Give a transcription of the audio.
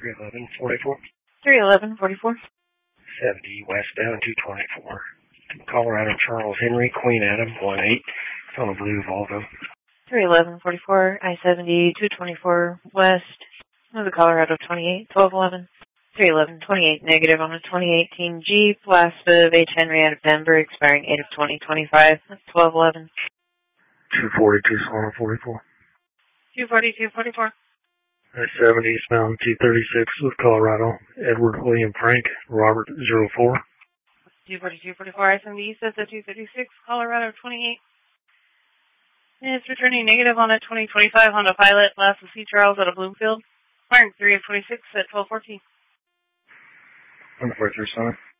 31144. 31144. 70 westbound 224. Colorado Charles Henry, Queen Adam 18. It's on a blue Volvo. 31144, I-70, 224 west, of the Colorado 28, 1211. 31128, negative on a 2018 Jeep, last of H. Henry out of Denver, expiring 8 of 2025. That's 1211. 242 Solana 44. 24244. I-70 eastbound 236 with Colorado. Edward William Frank, Robert 04. 24244, I-70 east of the 236, Colorado 28. And it's returning negative on a 2025 Honda Pilot, last of C. Charles out of Bloomfield. Expiring 3 of 26 at 1214. 143 Solana.